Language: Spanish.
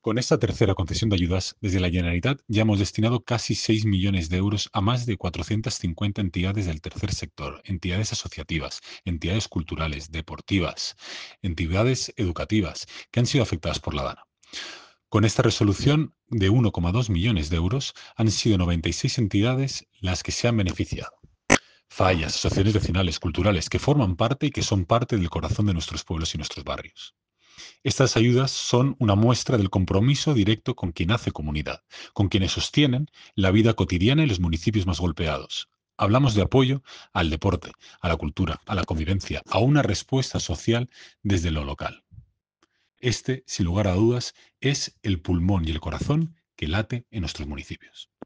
Con esta tercera concesión de ayudas, desde la Generalitat ya hemos destinado casi 6 millones de euros a más de 450 entidades del tercer sector, entidades asociativas, entidades culturales, deportivas, entidades educativas, que han sido afectadas por la DANA. Con esta resolución de 1,2 millones de euros, han sido 96 entidades las que se han beneficiado. Fallas, asociaciones vecinales, culturales, que forman parte y que son parte del corazón de nuestros pueblos y nuestros barrios. Estas ayudas son una muestra del compromiso directo con quien hace comunidad, con quienes sostienen la vida cotidiana en los municipios más golpeados. Hablamos de apoyo al deporte, a la cultura, a la convivencia, a una respuesta social desde lo local. Este, sin lugar a dudas, es el pulmón y el corazón que late en nuestros municipios.